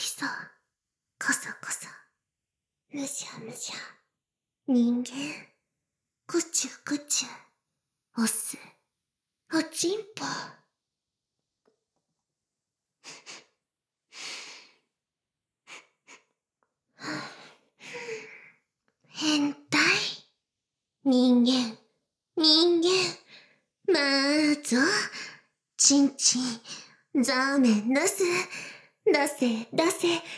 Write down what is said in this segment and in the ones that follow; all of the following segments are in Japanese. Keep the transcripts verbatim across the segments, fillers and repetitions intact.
ひそ、こそこそ、むしゃむしゃ、人間、ぐちゅぐちゅ、おす、おちんぽ。変態、人間、人間、まーぞ、ちんちん、ザーメン出せ、出せ、出せ、ピュッピュー。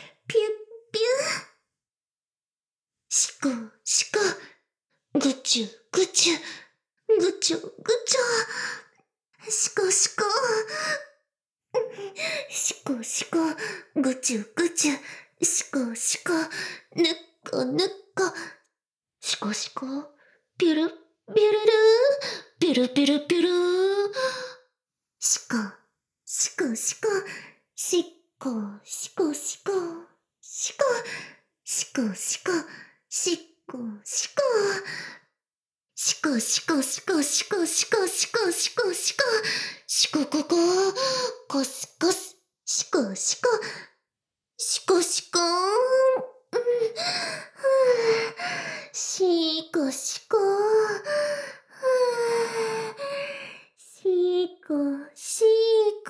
しこ、しこ、ぐちゅ、ぐちゅ、ぐちょ、ぐちょ、しこしこ、しこしこ、ぐちゅぐちゅ、しこしこ、ぬっこぬっこ、しこしこ、ピュル、ピュルルー、ピュルピュルピュルー、しこ、しこしこ、しっこ、しこしこ、しこ、しこしこ、しっこ、しこ、しこしこしこしこしこしこしこしこ、しこここ、こすこす、しこしこ、しこしこーん、しこしこ、しこしこ、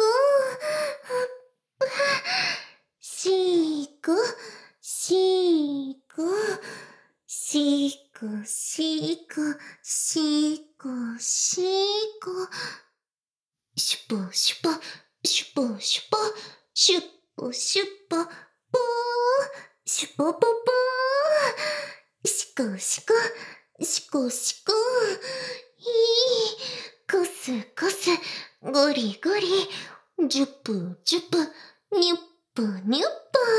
しこしこ、しこしこ、しこしこ、しゅぽしゅぽ、しゅぽしゅぽ、しゅっぽしゅっぽ、ぽー、しゅぽぽぽー、しこしこ、しこしこ、いい、こすこす、ゴリゴリ、じゅっぷじゅっぷ、にゅっぷにゅっぷ、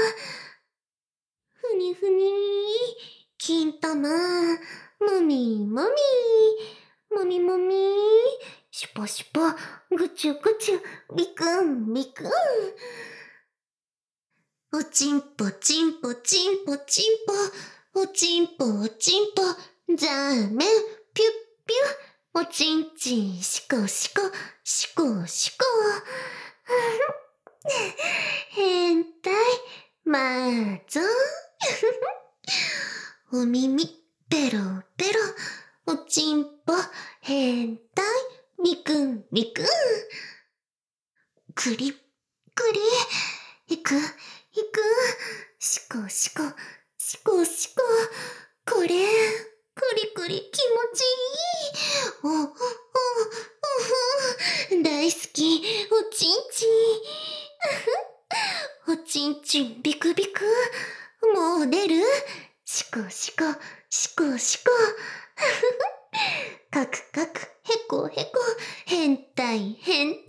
ふにふに、金玉、もみもみ、もみもみ、しゅぽしゅぽ、ぐちゅぐちゅ、びくんびくん。おちんぽちんぽちんぽちんぽ、おちんぽおちんぽ、ザーメン、ピュッピュ、おちんちん、しこしこ、しこしこ。変態、まーぞ。お耳、ペロペロ、おちんぽ、変態、みくんみくん。くり、くり、いく、いく、しこしこ、しこしこ、これ、くりくり気持ちいい。お、お、お、お、大好き、おちんちん。おちんちんビクビク、もう出る？しこしこ、しこしこ。かくかく、へこへこ、変態変態。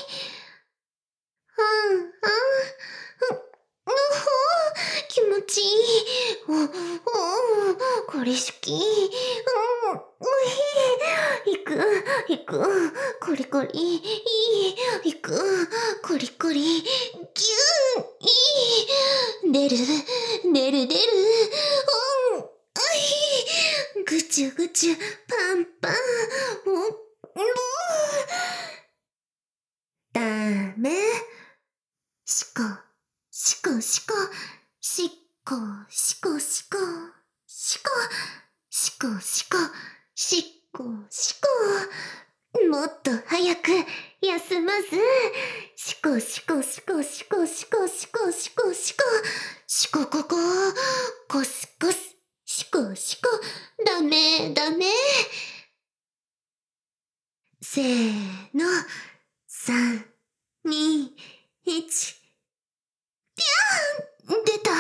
うんうん、う、うほー、気持ちいい。お、お、これ好き。うん、おい、いく、いく、コリコリ、いい、いく、コリコリ、ぎゅー、いい、出る、出る出る、うん、あい、ぐちゅぐちゅ、パンパン、お、もう、ダメ。しこ、しこしこ、しっこ、しこしこ、しこ、しこしこ、しっこしこ。もっと早く休まず。しこしこしこしこしこしこしこしこ。しこここ、こすこす、しこしこ。ダメダメ。せーの、さん、に、いち。ぴゃーん、出た。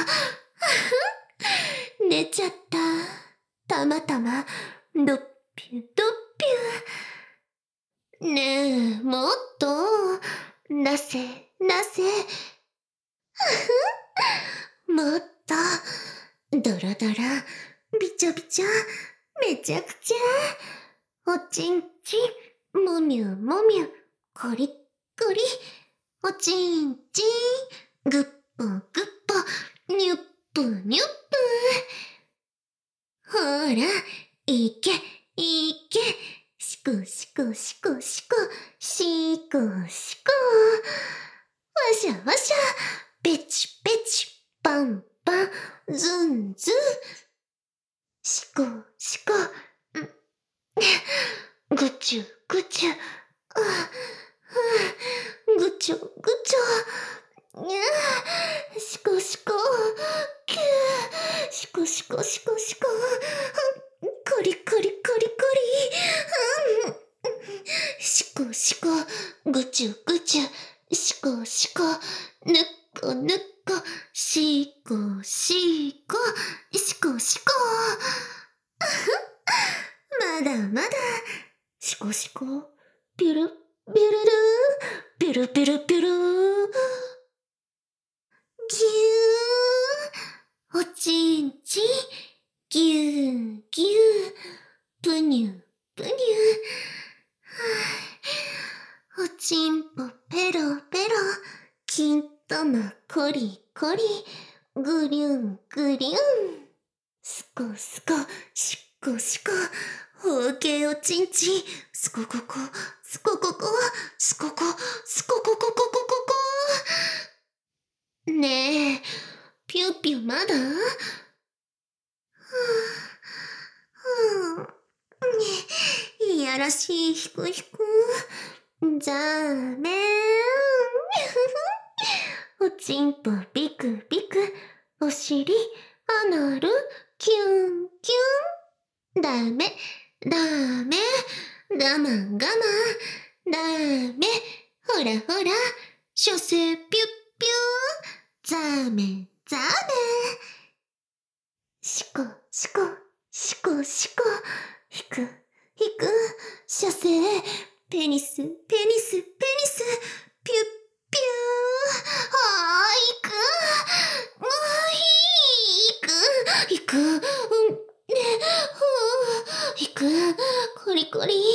寝ちゃった。たまたま、どっぴゅどっぴゅ。ねえ、もっと、出せ、出せ。もっと、ドロドロ、びちゃびちゃ、めちゃくちゃ。おちんちん、もみゅもみゅ、こりっこり。おちんちん、ぐっぽぐっぽ、にゅっぷにゅっぷ。ほら、いけ、いけ。しこしこしこしこ、しこしこ。わしゃわしゃ、 ペチペチ、パンパン、ズンズン。シコシコ、んぐちゅぐちゅ、ああぐちょぐちょ、にゃあシコシコ、キュー、シコシコシコシコ、コリコリコリコリ、うん、シコシコ、ぐちゅぐちゅ、シコシコ、ぬっこぬっこ、シコシコ、シコシコ。まだまだ。シコシコ、ピュル、ピュルル、ピュルピュルピュル。ぎゅー、おちんちん、ぎゅーぎゅー、ぷにゅぷにゅ。おちんぽペロペロ、金玉コリコリ、ぐりゅんぐりゅん。すこすこ、しっこしこ、ほうけいおちんちん、すこここ、すこここ、すここ、すこここここここ。ねえ、ぴゅぴゅまだ？はぁ、はぁ、いやらしいひくひく。じゃあねー。おちんぽビクビク、おしり、アナル、キュンキュン。ダメ、ダメ、我慢我慢、ダメ、ほらほら、所詮ピュッピュー、ザメザメ。シコシコ、シコシコ、ひく、ひく、所詮、ペニス、ペニス、ペニス、ピュッピュー。あー、いく、もういい、いく、いく、うん、ね、ふう、いく、コリコリ、ギューイ、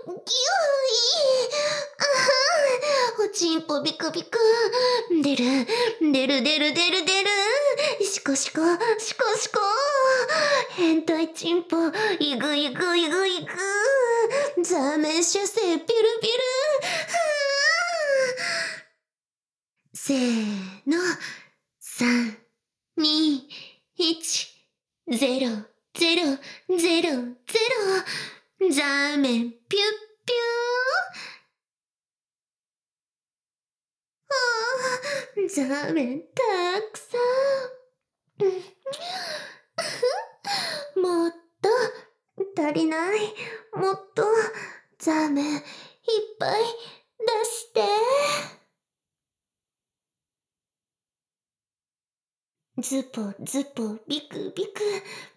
あは、おちんぽビクビク、出る、出る出る出る出る、シコシコ、シコシコ、変態チンポ、いぐいぐいぐいぐ、ザーメン射精ピルピル、せーの、さん、に、いち、ゼロ、ゼロ、ゼロ、ゼロ、ザーメンピュッピュー。あー、ザーメンたくさん。もっと、足りない。もっと、ザーメンいっぱい出して。ズポズポビクビク、